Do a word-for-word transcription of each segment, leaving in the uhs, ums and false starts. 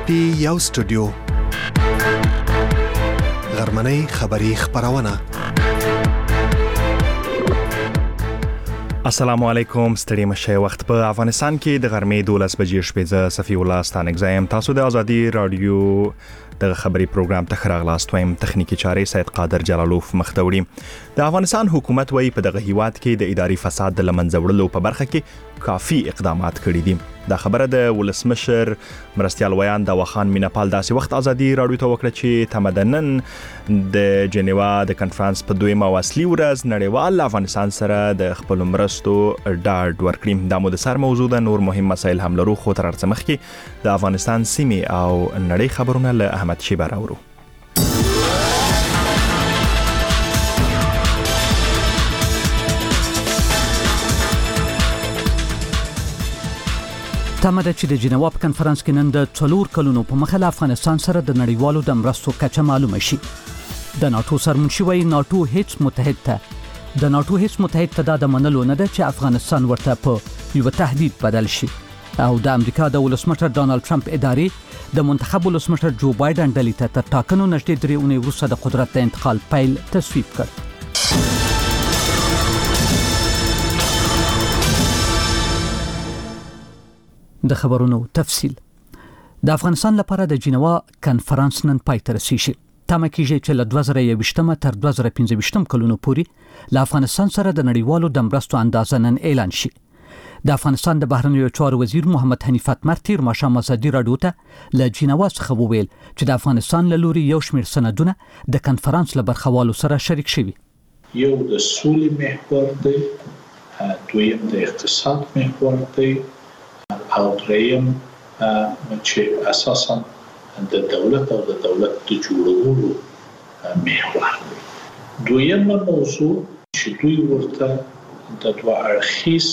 پی یو سټوډیو غرمنۍ خبری خبرونه. السلام علیکم، ستړي مشه. وخت په افغانستان کې د غرمې دولس بجې شپې. ز صفی الله ستانک زایم. تاسو د ازادي رادیو د خبري پروګرام ته خراغلاست وایم. تخنیکی چارې سید قادر جلالوف مختوړي. د افغانستان حکومت وایي په دغه هیواد کې د اداري فساد د لمنځه وړلو په برخه کې کافي اقدامات کړي دي. دا خبره د ولسمشر مرستیال ویان د وخان مینپال داسې وخت ازادي رادیو ته وکړه چې تمدنن د جنیوا د کنفرانس په دویمه او اصلي ورځ نړیوال افغانستان سره د خپل مرستو ډاډ ورکړي. دا مو د سر موضوع ده. نور مهم مسایل هم لرو، خو تر څه مخکې د افغانستان سیمې او نړۍ خبرونه له احمد شیبه راوړو. تمه ده چې د جنیوا په کنفرانس کې نن د څلور کلونو په مخه له افغانستان سره د نړیوالو د مرستو کچه معلومه شي. د ناتو سرمنشي وایي ناتو هیڅ متحد ته د ناتو هیڅ متحد ته دا د منلو نه ده چې افغانستان ورته په یو تهدید بدل شي. او د امریکا د ولسمشر ډانلډ ټرمپ ادارې د منتخب ولسمشر جو بایدن ډلې ته تر ټاکنو نږدې درې اونۍ وروسته د قدرت د انتقال پیل تصویب کړ. د خبرونو تفصیل. د افغانستان لپاره د جنیوا کنفرانس نن پای ته رسیږي. تمه کیږي چې له دوه زره یوویشتمه تر دوه زره پنځه ویشتم کلونو پورې له افغانستان سره د نړیوالو د مرستو اندازه نن اعلان شي. د افغانستان د بهرنیو چارو وزیر محمد حنیف اتمر تیر ماښام ازادي رادیو ته له جنیوا څخه وویل چې د افغانستان له لوري یو شمېر سندونه د کنفرانس له برخوالو سره شریک شوي. یو د سولې محور دی، دویم د اقتصاد محور دی، او دریم چې اساسا د دولت او د دولت د جوړولو محور دی. دویمه موضوع چې دوی ورته د دوه اړخیز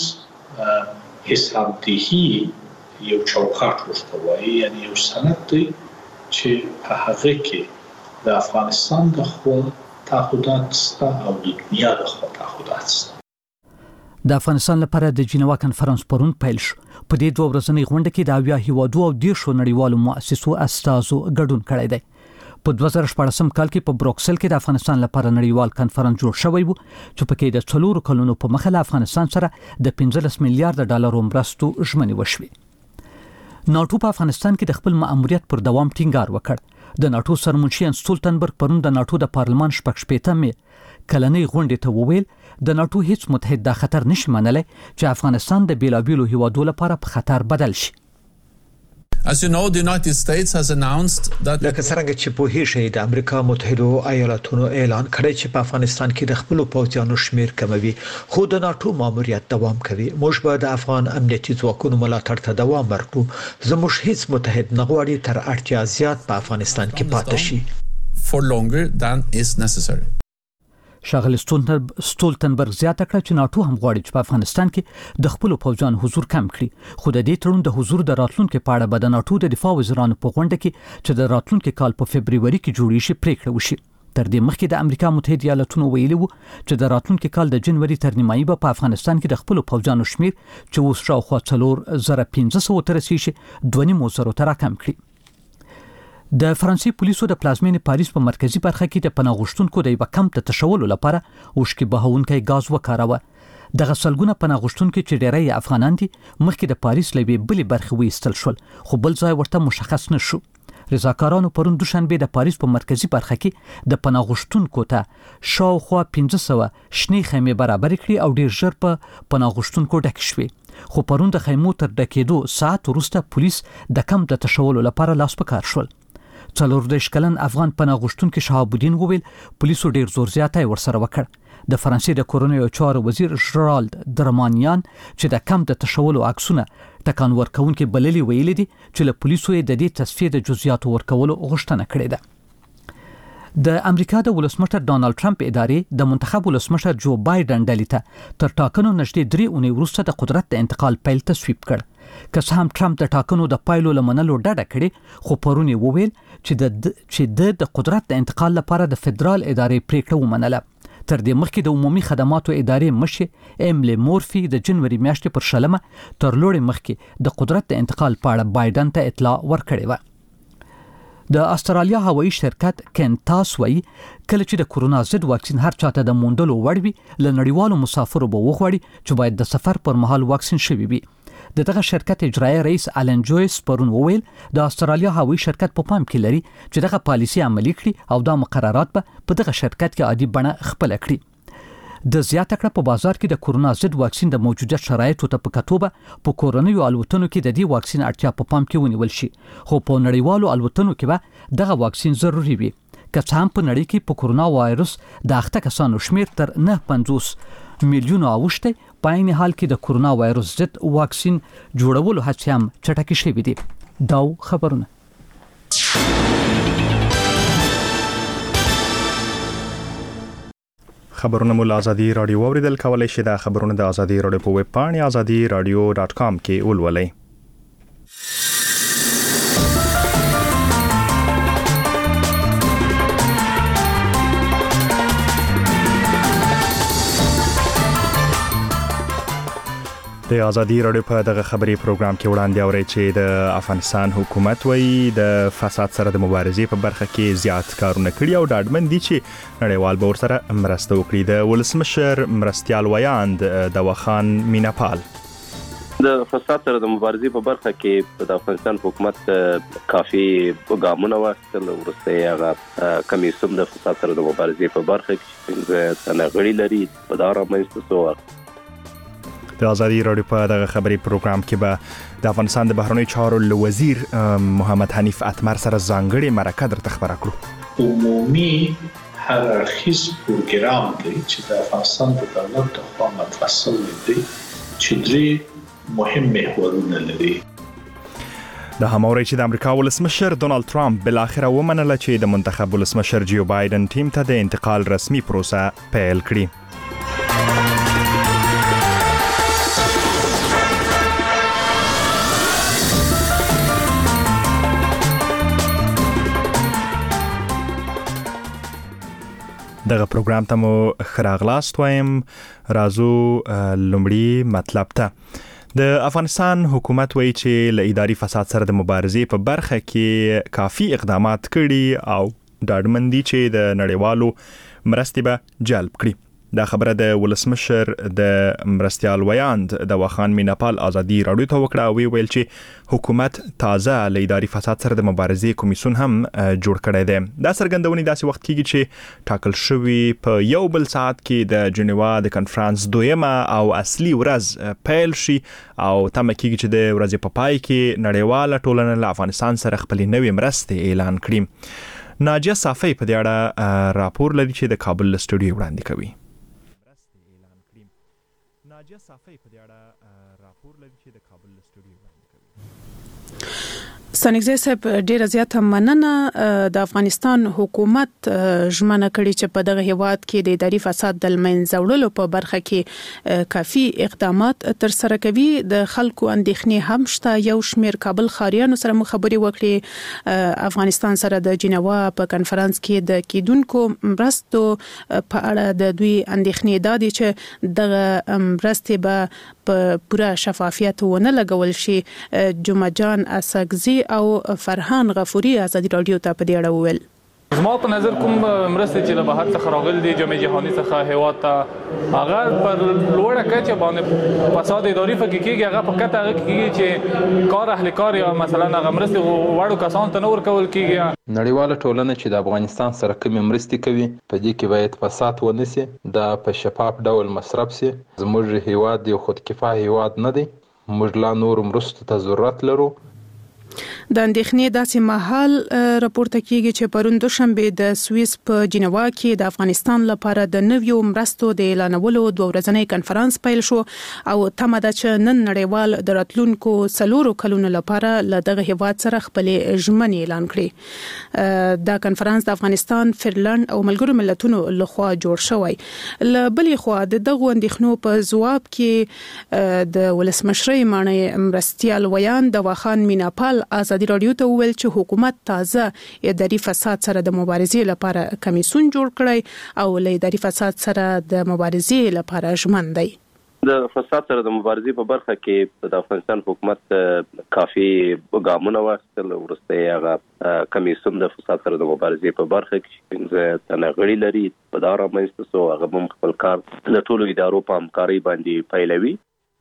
حسابدهي یو چوکاټ ورته وایي، یعنی یو سند دی چې په هغه کې د افغانستان د خوا تعهدات شته او د دنیا د خوا تعهدات شته. د افغانستان لپاره د جنیوا کنفرانس پرون پیل شو. په دې دوه ورځنۍ غونډه کې د اویا هیوادو او دیرشو نړیوالو مؤسسو استازو ګډون کړی دی. په دوه زره شپاړسم کال کې په بروکسل کې د افغانستان لپاره نړیوال کنفرانس جوړ شوی و چې پکې د څلورو کلونو په مخه له افغانستان سره د پنځلس میلیارډ ډالرو مرستو ژمنې وشوې. ناتو په افغانستان کې د خپل مأموریت پر دوام ټینګار وکړ. د ناتو سرمنشي ان سټولټنبرګ پرون د ناتو د پارلمان شپږ شپېتمې کلنۍ غونډې ته وویل د ناتو هیڅ متحد دا خطر نشي منلی چې افغانستان د بیلابیلو هیوادو لپاره په خطر بدل شي. As you know, the United States has announced that لکه څنګه چې په هیڅ شي د امریکا متحده ایالاتونو اعلان کړی چې په افغانستان کې د خپل پوځیانو شمیر کموي، خو د ناتو ماموریت دوام کوي. موږ به د افغان امنیتي ځواکونو ملاتړ ته دوام ورکړو. زموږ هیڅ متحد نه غواړي تر اړتیا زیات په افغانستان کې پاتې شي for longer than is necessary. ښاغلي سټولټنبرګ زیاته کړه چې ناتو هم غواړي چې په افغانستان کې د خپل پوځیانو حضور کم کړي، خو د دې تړون د حضور د راتلونکو په اړه به د ناتو د دفاع وزیرانو په غونډه کې چې د راتلونکو کال په فبرवरी کې جوړې شي پریکړه وشي. تر دې مخکې د امریکا متحده ایالاتونو ویلي وو چې د راتلونکو کال د جنوري تر نیمایي به په افغانستان کې د خپل پوځیانو شمیر چې اوس شاوخوا څلور زره پنځه سوه ته رسیږي دوه نیم زره ته راکم کړي. د فرانسې پولیسو د پلازمینې پاریس په مرکزی برخه کې د پناه غوښتونکو د یو کم ته تشولو لپاره اوښکې بهونکی غاز وکاراوه. د غسلګونه پناه غوښتونکو چې ډیری افغانان دي مخکې د پاریس لوي بلې برخه وېستل شول، خو بل ځای ورته مشخص نشو. رضاکارانو پرون دوشنبه د پاریس په مرکزی برخه کې د پناه غوښتونکو ته شاوخوا پنځه سوه شنې خیمې برابر کړي او ډیر ژر په پناه غوښتونکو ډک شوې. خو پرون د خیمو تر ډکېدو ساعت وروسته پولیس د کم د تشولو لپاره لاس په کار شول. څلور دېرش کلن افغان پناه غوښتونکي شهاب الدین وویل پولیسو ډیر زور زیاتی ورسره وکړ. د فرانسې د کورونیو چارو وزیر ژرالد درمانیان چې د کم د تشولو عکسونه ټکان ورکونکي بللي ویلي دي چې له پولیسو د دې تصفیه د جزئیاتو ورکولو غوښتنه کړې ده. د امریکا د ولسمشر ډانلډ ټرمپ ادارې د منتخب ولسمشر جو بایدن ډلې ته تر ټاکنو نږدې درې اونۍ وروسته د قدرت د انتقال پیل تصویب کړ. که څه هم ټرمپ د ټاکنو د پایلو لمنلو ډډه کړې، خو پرون یې وویل چې د چې د قدرت د انتقال لپاره د فدرال ادارې پریکړه ومنله. تر دې مخکې د عمومي خدماتو ادارې مشر ایملی مورفي د جنوري میاشتې پر شلمه تر لوړې مخکې د قدرت د انتقال په اړه بایدن ته اطلاع ورکړې وه. د استرالیا هوایي شرکت کینټاس وایي کله چې د کورونا ضد واکسین هر چاته د موندلو وړ وي له نړیوالو مسافرو به وغواړي چې باید د سفر پر مهال واکسین شوي وي. د دغه شرکت اجرایي رئیس آلن جویس پرون وویل د استرالیا هوایي شرکت په پام کې لري چې دغه پالیسي عملي کړي او دا مقررات به په دغه شرکت کې عادي بڼه خپل کړي. د زیاته کړه په بازار کې د کورونا ضد واکسین د موجوده شرایطو ته په کتو به په کورونیو الوتنو کې د دې واکسین اړتیا په پام کې ونیول شي، خو په نړیوالو الوتنو کې به دغه واکسین ضروري وي. که څه هم په نړۍ کې په کورونا وایرس د اخته کسانو شمیر تر نه پنځوس میلیونو اوښتی، په عین حال کې د کورونا وایرس ضد واکسین جوړولو هڅې هم چټکې شوې دي. دا خبرونه خبرونه مو آزادي رادیو اوریدل کولای شئ. د خبرونه د آزادي رادیو په ویب پاڼه آزادي رادیو ډاټ کام کې ولولئ. د آزادي رادیو په دغه خبري پروګرام کې وړاندې اوري چې د افغانستان حکومت وایي د فساد سره د مبارزې په برخه کې زیات کارونه کړي او ډاډمن دي چې نړیوال به ورسره مرسته وکړي. د ولسمشر مرستیال ویاند دواخان میناپال د فساد سره د مبارزې په برخه کې د افغانستان حکومت کافي ګامونه واخیستل. وروسته هغه کمیسیون د فساد سره د مبارزې په برخه کې څنګه تنغړی لري په دغه رامنځته شو. د آزادي رادیو په دغه خبري پروګرام کې به د افغانستان د بهرنیو چارو وزیر محمد حنیف اتمر سره ځانګړي مرکه درته خبره کړو. عمومي هر اړخیز پروګرام دی چې د افغانستان د دولت لخوا متفصل دی چې درې مهم محورونه لري. د هماوري چې د امریکا ولسمشر ډونالد ترامپ بل اخره ومنله چې د منتخب ولسمشر جیو بایدن ټیم ته د انتقال رسمي پروسه پیل کړي. دغه پروګرام ته مو خراغلاست وایم. رازو لومړی مطلب ته د افغانستان حکومت وایي چې له اداري فساد سره د مبارزې په برخه کې کافي اقدامات کړي او ډاډمن دي چې د نړیوالو مرستې به جلب کړي. دا خبره د ولسمشر د مرستیال ویاند دواخان میناپال آزادي رادیو ته وکړه او ویل چې حکومت تازه له اداري فساد سره د مبارزې کمیسیون هم جوړ کړی دی. دا څرګندونې داسې وخت کېږي چې ټاکل شوی په یو بل ساعت کې د جنیوا د کنفرانس دویمه او اصلي ورځ پیل شي او تمه کېږي چې د ورځې په پای کې نړیواله ټولنه له افغانستان سره خپلې نوې مرستې اعلان کړي. ناجیه صافی په دې اړه راپور لري چې د کابل له سټوډیو وړاندې کوي. ناجیه صافی په دې اړه راپور لري چې د کابل له سټوډیو وړاندې کوي. سنګزی صاحب ډیره زیاته مننه. د افغانستان حکومت ژمنه کړې چې په دغه هیواد کې د اداري فساد د منځه وړلو په برخه کې کافي اقدامات تر سره کوي. د خلکو اندېښنې هم شته. یو شمېر کابل ښاریانو سره مو خبرې وکړې. افغانستان سره د جنیوا په کنفرانس کې د کیدونکو مرستو په اړه د دوی اندېښنې دا دي چې دغه مرستې به په پوره شفافیت ونه لګول شي. جمعه جان اسګزي او فرحان غفوري آزادي رادیو ته په دې اړه وویل. زما په نظر کوم مرسته چې له بهر څخه راغلي دي جامعه جهاني څخه هیواد ته هغه پر لوړه کچه باندې فساد اداري فکر کېږي. هغه په کته هغه کېږي چې کار اهل کار یا مثلا هغه مرسته وړو کسان ته نور کول کېږي. نړیواله ټولنه چې د افغانستان سره کومې مرستې کوي په دې کې باید فساد ونه سي، دا په شفاف ډول مصرف سي. زموږ هیواد یو خودکفا هیواد نه دی. موږ لا نور مرستو ته ضرورت لرو. د اندېښنې داسې مهال راپورته کیږي چې پرون دوشنبه د سویس په جنیوا کې د افغانستان لپاره د نویو مرستو د اعلانولو دوه ورځنی کنفرانس پیل شو او تمه ده چې نن نړیوال د راتلونکو څلورو کلونو لپاره له دغه هیواد سره خپل ژمنې اعلان کړي. دا کنفرانس د افغانستان، فنلند او ملګرو ملتونو لخوا جوړ شوی. له بلې خوا د دغه اندېښنو په ځواب کې د ولسمشرۍ معنی مرستیال ویان دواخان میناپال آزادي رادیو ته وویل چې حکومت تازه اداري فساد سره د مبارزې لپاره کمیسیون جوړ کړی او له اداري فساد سره د مبارزې لپاره ژمن دی. د فساد سره د مبارزې په برخه کې د افغانستان حکومت کافي ګامونه واخیستل. وروسته هغه کمیسیون د فساد سره د مبارزې په برخه کې څنګه تنغړی لري په دا رامنځته سو هغه هم خپل کار د ټولو ادارو په همکارۍ باندې پیلوي.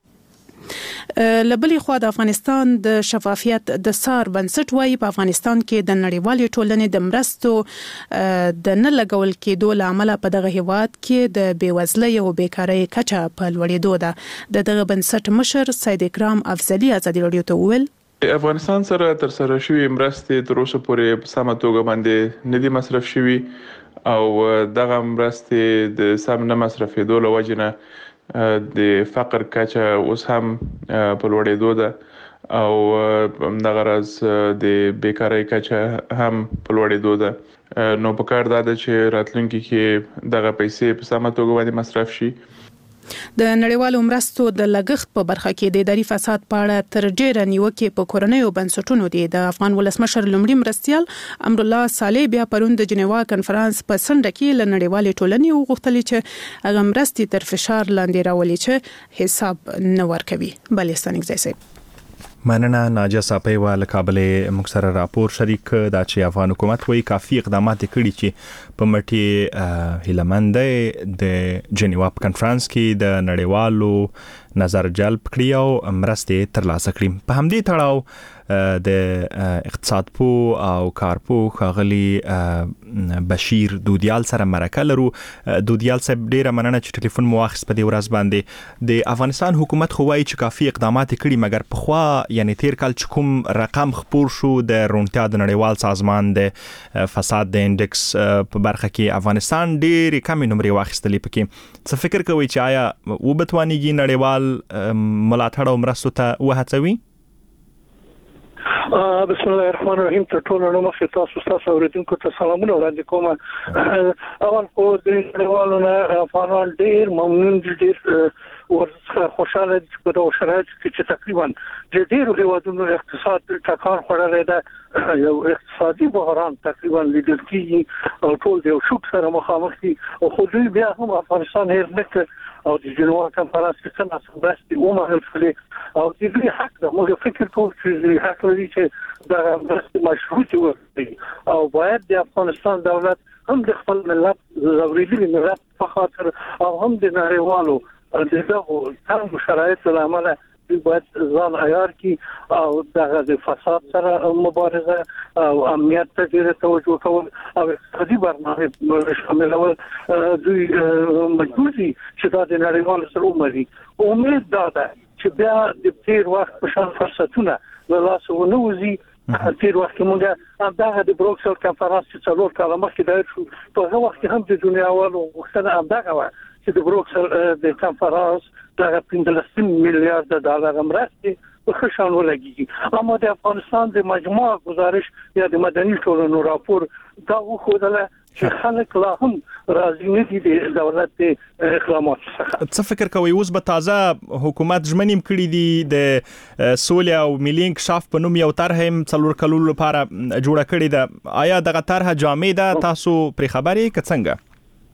لبلې خوا د افغانستان د شفافیت د سار بنسټ وایي په افغانستان کې د نړیوالې ټولنې د مرستو د نه لګول کېدو لامل په دغه هیواد کې د بیوزلۍ او بیکارۍ کچه په لوړېدو ده. د دغه بنسټ مشر سید اکرام افضلي ازادي رادیو ته وویل افغانستان سره تر سره شوی مرستې تر اوسه پورې په سمه توګه باندې ندي مصرف شوی او دغه مرستې د سم نه مصرفېدو له وجې نه د فقر کچه اوس هم په لوړېدو ده او دغه راز د بیکارۍ کچه هم په لوړېدو ده. نو په کار ده چې راتلونکي کې دغه پیسې په سمه توګه باندې مصرف شي. د نړیوالو مرستو د لګښت په برخه کې د اداري فساد په اړه تر ډیره نیوکې په کورنیو بنسټونو دي. د افغان ولسمشر لومړي مرستيال امرالله صالح بیا پرون د جنیوا کنفرانس په سنډه کې له نړیوالې ټولنې وغوښتل چې هغه مرستې تر فشار لاندې راولي چې حساب نه ورکوي. بلستان اگزای مننه ناجه صاحب ول کابل مکسر راپور شریک دا چې افغان حکومت وایي کافي اقدامات کړي چې په مټي هیلمنده د جنیوا کنفرانس کې د نړیوالو نظر جلب کړی او مرستې ترلاسه کړي. په همدې تړاو د اقتصاد پو او کارپو خغلی بشیر دودیال سره مرکه لرو. دودیال صاحب ډیره مننه چې ټلیفون مو واخیست په دې ورځ باندې. د افغانستان حکومت خو وایي چې کافي اقدامات کړي مګر په خوا یعنی تیر کال چې کوم رقم خپور شو د رونټیا د نړیوال سازمان د فساد د انډکس په برخه کې افغانستان ډیر کم نمرې واخیستلې. پکې څه فکر کوي چې آیا وبتوانیږي نړیوال ملاتړ او مرستو ته وهڅوي؟ بسم الله الرحمن الرحیم. تر ټولو نو مخکې تاسو تاسو اوریدونکو ته سلامونه وړاندې کوم. اول خو د نړیوالو نه افغانان ډیر ممنون دي، ډیر ورڅخه خوشاله دي په دغه شرایطو کې چې تقریبا د ډیرو هیوادونو اقتصاد ټکان خوړلی ده. یو اقتصادي بحران تقریبا لیدل کېږي او ټول د یو شوک سره مخامخ دي. خو دوی بیا هم افغانستان هېر نه کړ او د جنیوا کنفرانس کې څنګه مرستې ومنل شولې او د دوی حق ده. موږ فکر کوو چې دوی حق لري چې دغه مرستې مشروطې وکړي او باید د افغانستان دولت هم د خپل ملت ځورېدلي ملت په خاطر او هم د نړیوالو دغه تنګ شرایطو له امله دوی باید ځان عیار کړي او دغه د فساد سره مبارزه او امنیت ته ډېره توجه کول او اقتصادي برنامه شاملول دوی مجبور دي چې دا د نړیوالو سره ومري. امید دا ده چې بیا د تیر وخت په شان فرصتونه له لاسه ونه وځي. تیر وخت کې موږ دغه د بروکسل کنفرانس چې څلور کاله مخکې دایر شو په هغه وخت کې هم د دنیاوالو غوښتنه همدغه وه چې د بروکسل د کنفرانس دغه پنځلس میلیارډ ډالر مرستې په ښه شان ولګېږي. اما د افغانستان د مجموعه گزارش یا د مدني ټولنو راپور دا وښودله چې خلک لا هم راضي نه دي د دولت د اقداماتو څخه. څه فکر کوئ اوس به تازه حکومت ژمنې کړي دي د سولې او ملي انکشاف په نوم یو طرح هم څلور کلونو لپاره جوړه کړې ده؟ آیا دغه طرح جامع ده؟ تاسو پرې خبر یې که څنګه؟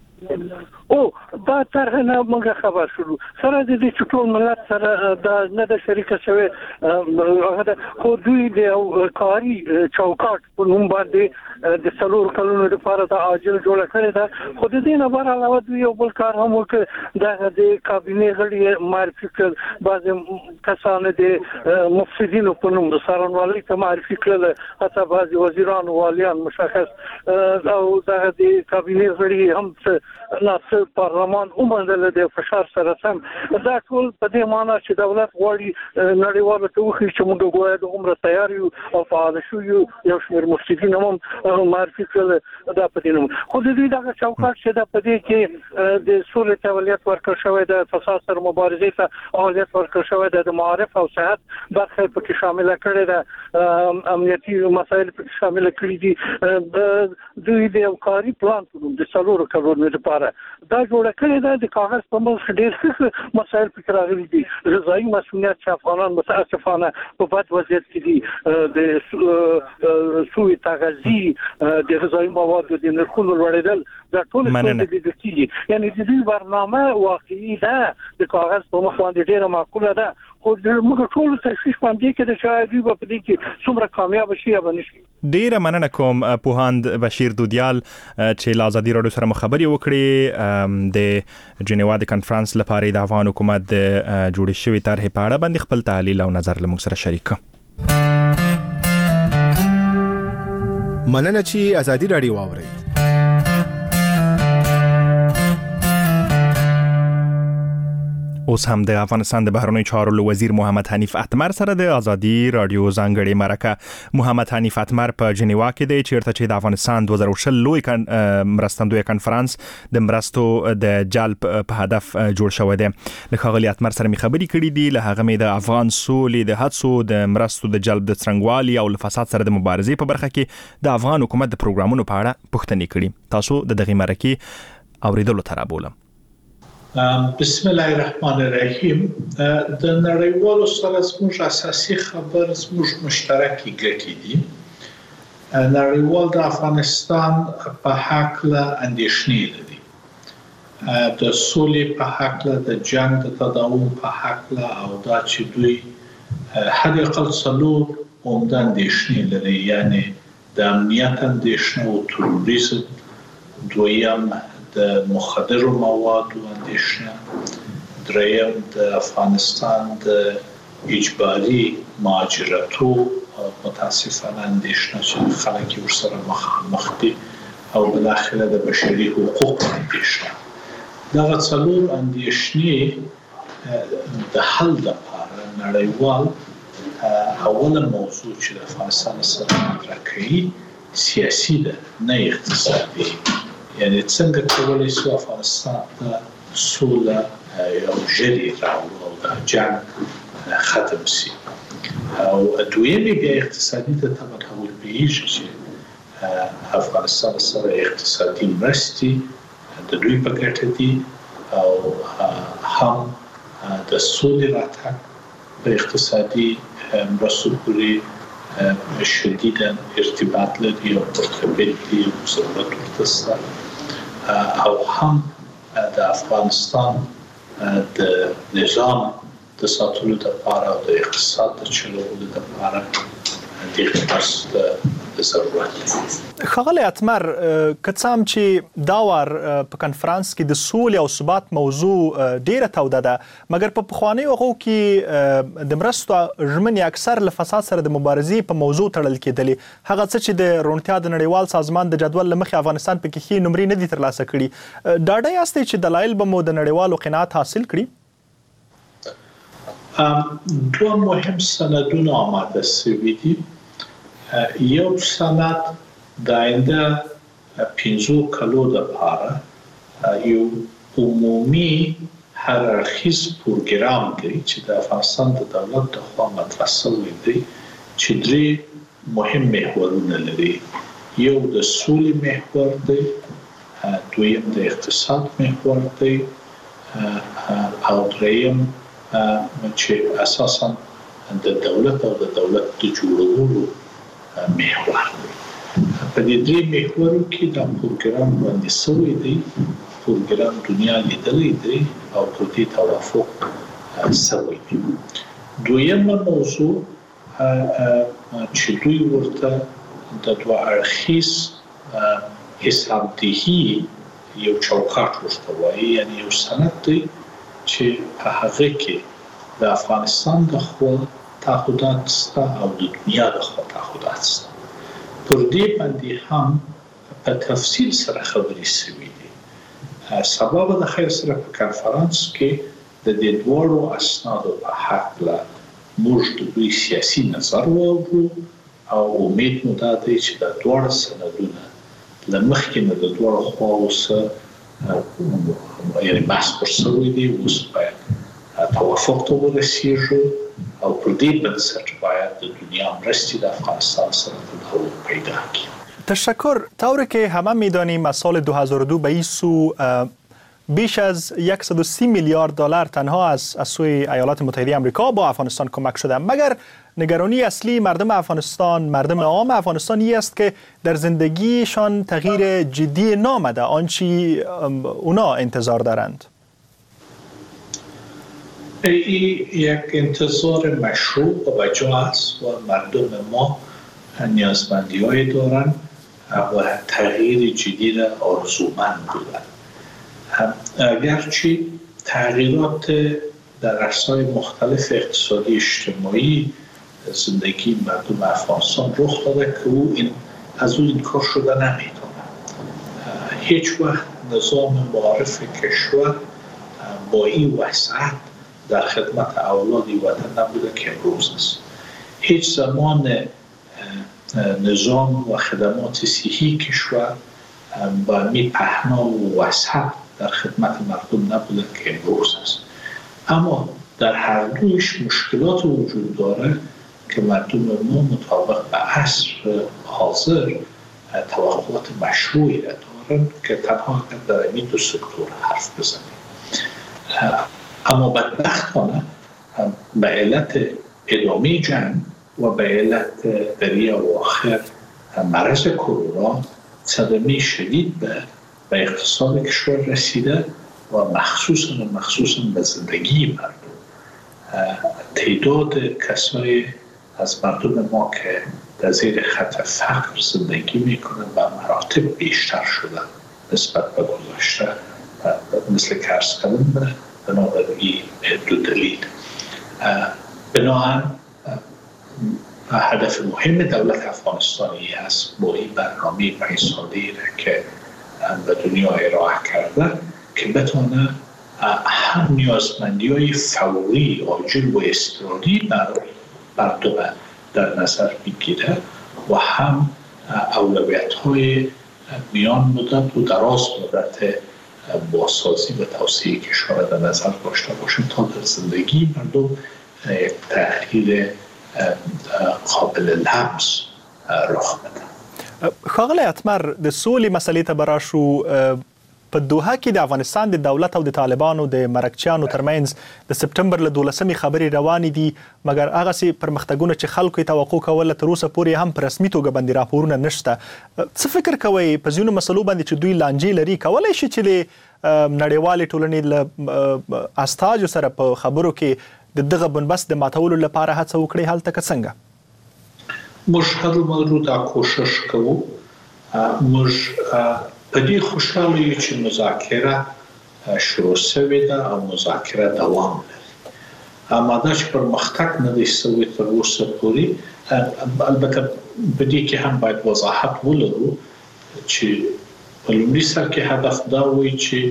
او دا طرح نه موږ خبر شو سره د دې ټول ملت سره دا نه د شریکه شوی هغه خو دوی د کاری چوکاټ په نوم باندې د څلور کلونو لپاره د عاجل جوړه کړې ده. خو د دې نه بهر علاوه دوی یو بل کار هم وکړ د د کابینه غړي معرفي کړل. بعض کسان د مفسدینو په نوم د سارنوالۍ ته معرفي کړل، حتی بعض وزیران والیان مشخص او د د کابینه غړي هم ناس پارلمان ومنل د فشار سره سم. دا ټول په دې معنی چې دولت غواړي نړیوالو ته وښيي چې موږ غواړو د عمره تیار یو او فعال شو یو یو شمېر مفسدین هم معرفي کړل دا په دې نوم. خو د دې دغه چوکاټ چې دا په دې کې د سولې ته اولویت ورکړل شوی د فساد سره مبارزې ته اولویت ورکړل شوی د معارف او صحت برخه پکې شامل کړي ده، امنیتي مسایل پکې شامل کړي دي. دوی د یو کاري پلان په نوم د څلورو کلونو لپاره دا جوړه کړې ده. د کاغذ په مخ ډېر څه مسایل پکې راغلي دي. غذایي مسؤلیت چې افغانان متاسفانه په بد وضعیت کې دي، د سوء تغذیه د غذایي موادو د نرخونو لوړېدل دا ټول څه دي کیږي یعنی د دې برنامه واقعي ده د کاغذ په مخ باندې ډیره معقوله ده خو موږ ټول تشویش باندې کې د شاید په دې کې څومره کامیاب شي یا بنشي. ډیره مننه کوم پوهاند بشیر دودیال چې له ازادي راډیو سره خبرې وکړې د جنیوا د کانفرنس لپاره د افغان حکومت د جوړې شوې طرحې په اړه باندې خپل تحلیل او نظر له موږ سره شریک کړ. مننه چې ازادي راډیو واورئ. اوس هم د افغانستان د بهرنیو چارو وزیر محمد حنیف اتمر سره د ازادي راډیو ځانګړي مرکه. محمد حنیف اتمر په جنیوا کې دی چیرته چې د افغانستان دوه زره او شل لوی مرستندوی کانفرنس د مرستو د جلب په هدف جوړ شوی دی. له ښاغلي اتمر سره مې خبرې کړې دي، له هغه مې د افغان سولې د هڅو د مرستو د جلب د څرنګوالي او له فساد سره د مبارزې په برخه کې د افغان حکومت د پروګرامونو په اړه پوښتنې کړې. تاسو د دغه مرکې اوریدلو ته رابولم. بسم الله الرحمن الرحیم. د نړیوالو سره زموږ اساسي خبر زموږ مشترکې ګټې دي. نړیوال د افغانستان په حق له اندېښنې لري، د سولې په حق له، د جنگ د تداوم په حق له، او دا چې دوی حد اقل څلور عمده اندېښنې لري، یعنی د امنیت اندېښنه او تروریزم، دویم د مخدرو موادو اندېښنه، دریم د افغانستان د اجباري مهاجرتو متاسفانه اندېښنه چې خلک یې ورسره مخامخ دي، او بالاخره د بشري حقوقو اندېښنه. دغه څلور اندېښنې د حل لپاره نړیوال اوله موضوع چې د افغانستان سره مطرح کوي سیاسي ده نه اقتصادي. یعنی څنګه کولای شو افغانستان ته سوله او ژغوري راوړو او د جنگ ختم شي. او دویمه بیا اقتصادي ته طبعا هغوی پیږي چې افغانستان سره اقتصادي مرستې د دوی په ګټه دي، او هم د سولې راتګ په اقتصادي مرستو پورې شدیدا ارتباط لري او مرتبط دي او ضرورت ورته شته، او هم د افغانستان د نظام د ساتلو لپاره او د اقتصاد د چلولو لپاره دغه مرستو د ضرورت دی. ښاغلی اتمر، که څه هم چې دا وار په کنفرانس کې د سولې او ثبات موضوع ډیره توده ده، مګر په پخوانیو هغو کې د مرستو ژمنې اکثر له فساد سره د مبارزې په موضوع تړل کېدلې. هغه څه چې د روڼتیا د نړیوال سازمان د جدول له مخې افغانستان پکې ښې نمرې نه دي ترلاسه کړي. ډاډه یاستئ چې دلایل به مو د نړیوالو قناعت حاصل کړي؟ دوه مهم سندونه آماده شوي دي. یو سند د آینده پنځو کلو لپاره یو عمومي هررخیز پروګرام دی چې د افغانستان د دولت د خوا مطرح شوی دی، چې درې مهم محورونه لري. یو د سولې محور دی، دویم د اقتصاد محور دی، او دریم چې اساسا د دولت او د دولت د جوړولو محور دی. په دې درې محورو کې دا پروګرام باندې شوی دی. پروګرام دنیا لیدلی دی او په دې توافق شوی دی. دویمه موضوع چې دوی ورته د دوه اړخیز حسابدهي یو چوکاټ ورته وایي، یعنی یو سند دی چې په هغه کې د افغانستان د خوا تعهدات شته او د دنیا د خوا تعهدات شته. پر دې باندې هم په تفصیل سره خبرې شوې دي. سبا به د خیر سره په کانفرنس کې د دې دواړو اسنادو په حق له موږ د دوی سیاسي نظر واورو، او امید مو دا دی چې دا دواړه سندونه له مخکې نه د دواړو خواوو سره یعنی بحث پر شوی دی، اوس باید توافق ته ورسیږو، او پر دې بنسټ باید د دنیا مرستې د افغانستان سره تداوم پیدا کړي. تشکر. طور که همه میدانیم از سال دو هزار و دو به این سو بیش از صد و سی میلیارد دلار تنها از از سوی ایالات متحده آمریکا با افغانستان کمک شده. مگر نگرانی اصلی مردم افغانستان، مردم عام افغانستان است که در زندگیشان تغییر جدی نامده آنچه اونا انتظار دارند؟ این یک انتظار مشروع و جا است و مردم ما نیازمندی های دارند و تغییر جدی را آرزومند بودند. اگرچه تغییرات در عرصه‌های مختلف اقتصادی اجتماعی زندگی مردم افغانستان رخ داده که او این از او انکار شده نمیتونه. هیچ وقت نظام معارف کشور با این وسعت در خدمت اولاد وطن نبوده که امروز است. هیچ زمان نظام و خدمات صحی کشور با می پهنا و وسعت در خدمت مردم نبوده که امروز است. اما در هر دویش مشکلات وجود داره که مردم ما مطابق به عصر حاضر توقعات مشروعی را دارن که تنها در این دو سکتور حرف بزنیم. اما بدبختانه به علت ادامه جنگ و به علت در اواخر مرض کرونا صدمه شدید به به اقتصاد کشور رسیده و مخصوصا مخصوصا به زندگی مردم. تعداد کسای از مردم ما که در زیر خط فقر زندگی میکنن و مراتب بیشتر شدن نسبت به گذشته، مثل که عرض کردم بنابراین دو دلیل. بنابراین هدف مهم دولت افغانستانی است با این برنامه پنج ساله که به دنیا ارائه کرده که بتونه هم نیازمندی های فوری عاجل و اضطراری مردم در نظر بگیره و هم اولویت های میان مدت و دراز مدت بازسازی و توسعه کشور در نظر داشته باشه تا در زندگی مردم یک تغییر قابل لمس رخ بده. ښاغلی اتمر، د سولې مسلې ته به راشو. په دوحه کې د افغانستان د دولت او د طالبانو د مرکچیانو ترمنځ د سپټمبر له دولسمې خبرې روانې دي، مګر هغسې پرمختګونه چې خلکو یې توقع کوله تر اوسه پورې هم په رسمي توګه باندې راپورونه نشته. څه فکر کوئ په ځینو مسلو باندې چې دوی لانجې لري کولی شي چې د نړیوالې ټولنې له استازو سره په خبرو کې د دغه بنبست د ماتولو لپاره هڅه وکړي؟ هلته که څنګه؟ موږ هرومرو دا کوشش کوو. موږ په دې خوشحاله یو چې مذاکره شروع شوې ده او مذاکره دوام لري. اما دا چې پرمختګ نه دی شوی تر اوسه پورې، البته په دې کې هم باید وضاحت ولرو چې په لومړي سر کې هدف دا وي چې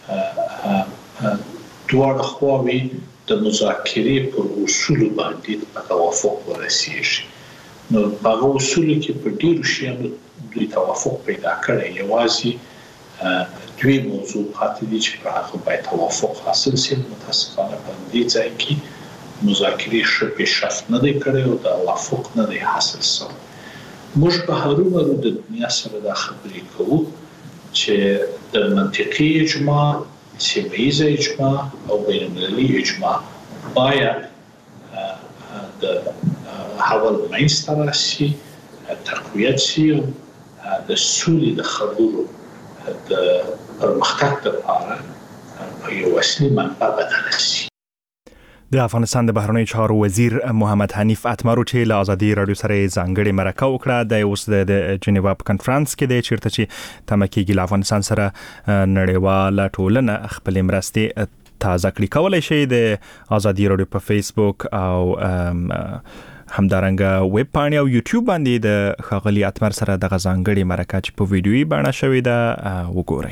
دواړه خواوې د مذاکرې پر اصولو باندې په توافق ورسېږي. نو په هغه اصولو کې په ډېرو شیانو دوی توافق پیدا کړی. یوازې دوی موضوع پاتې دي چې په هغه باید توافق حاصل شي. متاسفانه په دې ځای کې مذاکرې ښه پیشرفت نه دی کړی او توافق نه دی حاصل شوی. موږ په هرومرو د دنیا سره دا خبرې کوو چې د منطقي اجماع، سیمه‌ایزه اجماع او بین المللي اجماع باید د حول منځته راشي، تقویت شي او د سولې د خبرو د پرمختګ لپاره په یو اصلي منبع بدله شي. د افغانستان د بهرنیو چارو وزیر محمد حنیف اتمر چې له آزادي رادیو سره ځانګړې مرکه وکړه، د اوس د جنیوا په کنفرانس کې دی چیرته چې تمه کېږي له افغانستان سره نړیواله ټولنه خپلې مرستې تازه کړي. کولی شئ د آزادي رادیو په فیسبوک او همدارنګه ویب پاڼې او یوټیوب باندې د ښاغلي اتمر سره دغه ځانګړې مرکه چې په ویډیویي بڼه شوې ده وګورئ.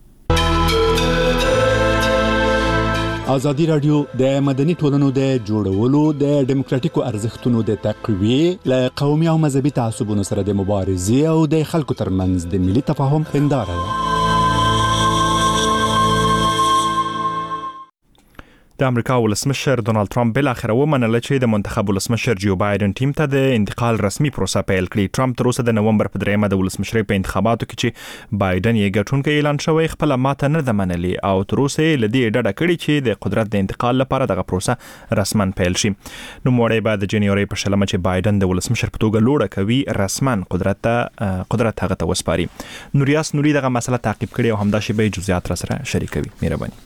آزادي رادیو د مدني ټولنو د جوړولو، د دیموکراتیکو ارزښتونو د تقویې، له قومي او مذهبي تعصبونو سره د مبارزې او د خلکو ترمنځ د ملي تفاهم هنداره ده. د امریکا ولسمشر ډونالد ټرمپ بل اخر ومنله چې د منتخب ولسمشر جو بایدن ټیم ته د انتقال رسمي پروسه پیل کړي. ټرمپ تر اوسه د نومبر په دریمه د ولسمشرۍ په انتخاباتو کې چې بایدن یې ګټونکی اعلان شوی خپل ماته نه ده منلې او تر اوسه لدی ډډه کړې چې د قدرت د انتقال لپاره دغه پروسه رسمن پیل شي. نو موړی بعد د جنوري په شلمه چې بایدن د ولسمشر په توګه لوړه کوي رسمن قدرت ته قدرت هغه ته وسپاري. نوریاس نوري دغه مسله تعقیب کړي او همدا شی به جزئیات را سره شریکوي. مهرباني.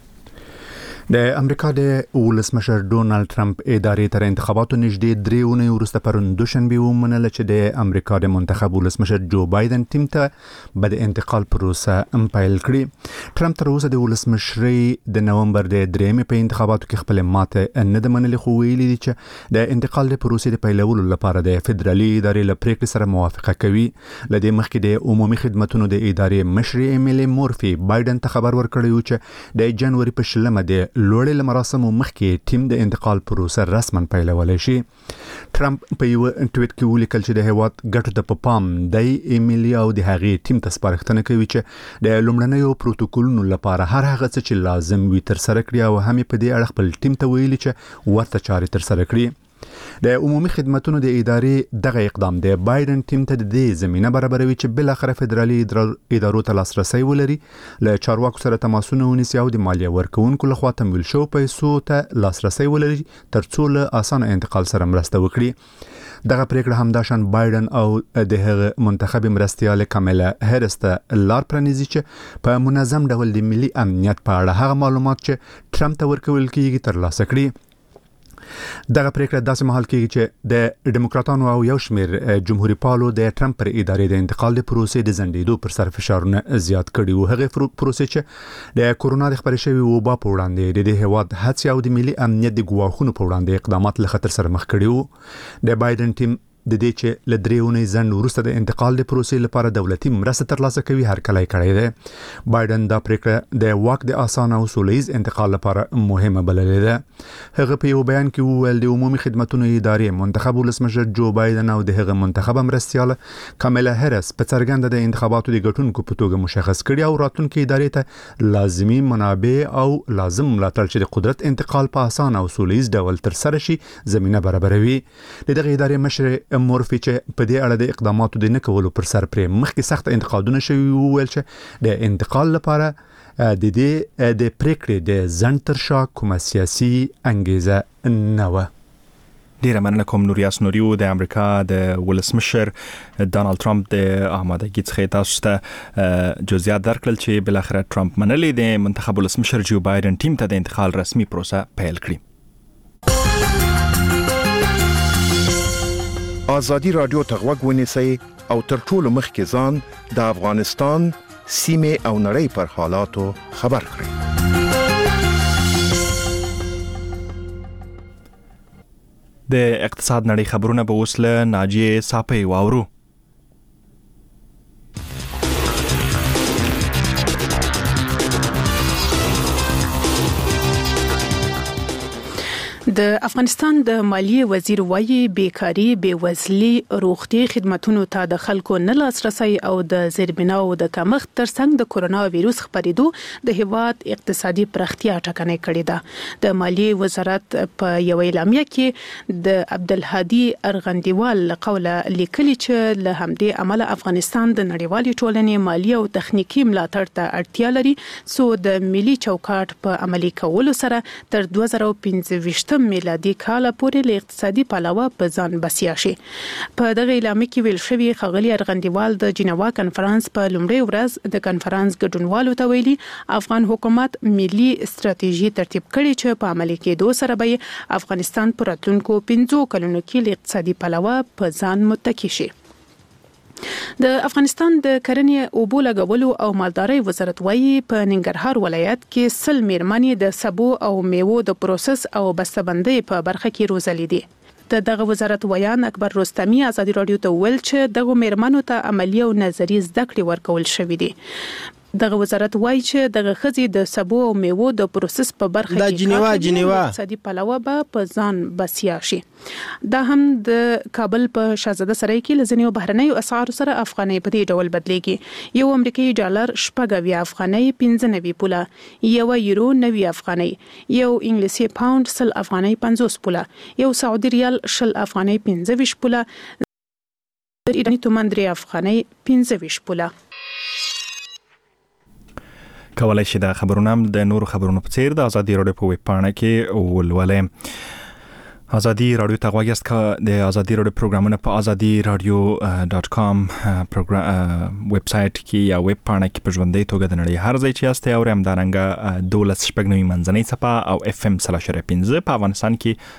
د امریکا د ولسمشر ډونالد ټرمپ ادارې تر انتخاباتو نږدې درې اونۍ وروسته پرون دوشنبه ومنله چې د امریکا د منتخب ولسمشر جو بایدن ټیم ته به د انتقال پروسه هم پیل کړي. ټرمپ تر اوسه د ولسمشرۍ د نومبر د دریمې په انتخاباتو کې خپل ماته نه ده منلې، خو ویلي دي چې د انتقال د پروسې د پیلولو لپاره د فدرالي ادارې له پریکړې سره موافقه کوي. لدې مخکې د عمومي خدماتو د ادارې مشر ایمیلی مورفي بایدن ته خبر ورکړی و چې د جنوري په شلمه د لوړې مراسمو مخکې ټیم د انتقال پروسه رسمن پیلولای شي. ټرمپ په یو ټویټ کې ولیکل چې د هیواد ګټو ته په پام دی ایمیلی او د هغې ټیم ته سپارښتنه کوي چې د لومړنیو پروتوکولونو لپاره هر هغه څه چې لازم وي تر سره کړي او هم په دې اړه خپل ټیم ته ویلي چې ورته چارې تر سره کړي. د عمومي خدماتو د ادارې دغه اقدام د بایدن ټیم ته د دې زمينه برابروي چې بل اخر فدرالي ادارو ته لاسرسي ولري، له چارواکو سره تماسونه ونیسي او د مالیه ورکوونکو لخوا تمویل شو پیسو ته لاسرسي ولري ترڅو له اسانه انتقال سره مرسته وکړي. دغه پریکړه همداشان بایدن او د هغه منتخب مرستيال کاملا هریس ته لار پرانیزي چې په منظم ډول د ملي امنیت په اړه هغه معلومات چې ټرمپ ته ورکول کیږي ترلاسه کړي. دغه پریکړه داسې مهال کېږي چې د ډیموکراتانو او یو شمېر جمهوریت پالو د ټرمپ پر ادارې د انتقال د پروسې د ځنډېدو پر سر فشارونه زیات کړي وو. هغه پروسې چې د کورونا د خپرې شوې وبا په وړاندې د هیواد هڅې او د ملي امنیت د ګواښونو په وړاندې اقدامات له خطر سره مخ کړي وو. د بایدن ټیم د دې چې له درې اونۍ ځنډ وروسته د انتقال د پروسې لپاره دولتي مرسته ترلاسه کوي هرکلی کړی دی. بایدن دا پریکړه د واک د اسانه او سولیز انتقال لپاره مهمه بللې ده. هغه په یو بیان کې وویل د عمومي خدماتو ادارې منتخب ولسمشر جو بایدن او د هغه منتخب مرستيال کاملا هریس په څرګنده د انتخاباتو د ګټونکو په توګه مشخص کړي او راتلونکي ادارې ته لازمي منابع او لازم ملاتړ چې د قدرت انتقال په اسانه او سولیز ډول تر سره شي زمينه برابروي. دغه ادارې مشر مورفي چې په دې اړه د اقداماتو د نه کولو پر سر پرې مخکې سخت انتقادونه شوي وویل چې د انتقال لپاره د دې د پریکړې د ځنډ تر شا کومه سیاسي انګیزه نه و. ډیره مننه کوم نوریاس نوریو د امریکا د ولسمشر ډونالد ټرمپ د آمادګۍ څخه تاسو ته جزئیات درکړل چې بل اخر ټرمپ منلې د منتخب ولسمشر جو بایدن ټیم ته د انتقال رسمي پروسه پیل کړي. آزادی رادیو ته غوږ ونیسئ او تر ټولو مخکې ځان د افغانستان سیمې او نړۍ پر حالاتو خبر کړئ. د اقتصاد نړۍ خبرونه به اوس له ناجیه صافی واورو. د افغانستان د مالیې وزیر وایي بیکاری، بیوزلي، روغتي خدماتو ته د خلکو نه لاسرسي او د زیربناو د کمښت ترڅنګ د کورونا وایروس خپرېدو د هیواد اقتصادي پرختیا ټکنۍ کړې ده. د مالیې وزارت په یو اعلامیه کې د عبدالهادي ارغندیوال قوله لیکلي چې له همدې عمله افغانستان د نړیوالې ټولنې مالی او تخنیکی ملاتړ ته اړتیا لري څو د ملي چوکاټ په عملي کولو سره تر دوه زره پنځه ویشت میلادي کال پورې له اقتصادي پلوه په ځان بسیا شي. په دغه اعلامیه کې ویل شوی ښاغلي ارغندیوال د جنیوا کنفرانس په لومړۍ ورځ د کنفرانس ګډونوالو ته ویلي افغان حکومت ملي ستراتیژي ترتیب کړي چې په عملي کېدو سره به افغانستان پر راتلونکو پنځو کلونو کې له اقتصادي پلوه په ځان متکی شي. د افغانستان د کرنې اوبو لګولو او مالدارۍ وزارت وایي په ننګرهار ولایت کې سل میرمنې د سبو او میوو د پروسس او بسته‌بندۍ په برخه کې روزلې دي. د دغه وزارت ویان اکبر رستمی ازادي رادیو ته ویل چې دغه میرمنو ته عملی او نظری زده کړې ورکول شوې دي. دغه وزارت وایي چې دغه خزي د سبو او میوو د پروسس په برخه کې د جنیوا جنیوا اقتصادي پلوه به په ځان بسیا شي. دا هم د کابل په شاهزاده سرای کې لزنیو بهرنیو اسعار سره افغانۍ په دې ډول بدلېږي. یو امریکایي ډالر شپږ افغانۍ پنځه نوي پوله، یو یورو نوي افغانۍ، یو انګلیسي پاوند سل افغانۍ پنځوس پوله، یو سعودي ریال شل افغانۍ پنځه ویشت پوله، د ایراني تومان درې افغانۍ پنځه ویشت پوله. کولای شي دا خبرونه هم د نورو خبرونو په څیر د ازادي راډیو په ویب پاڼه کې ولولئ. ازادي راډیو ته غواړئ چې د ازادي راډیو پروګرامونه په ازادي راډیو ډاټ کام ویب سایټ کې یا ویب پاڼه کې په ژوندۍ توګه د نړۍ هر ځای چې یاستئ اورئ. همدارنګه دولس شپږ نوي منځنۍ څپه او اف ام سل اشاریه پنځه په افغانستان کې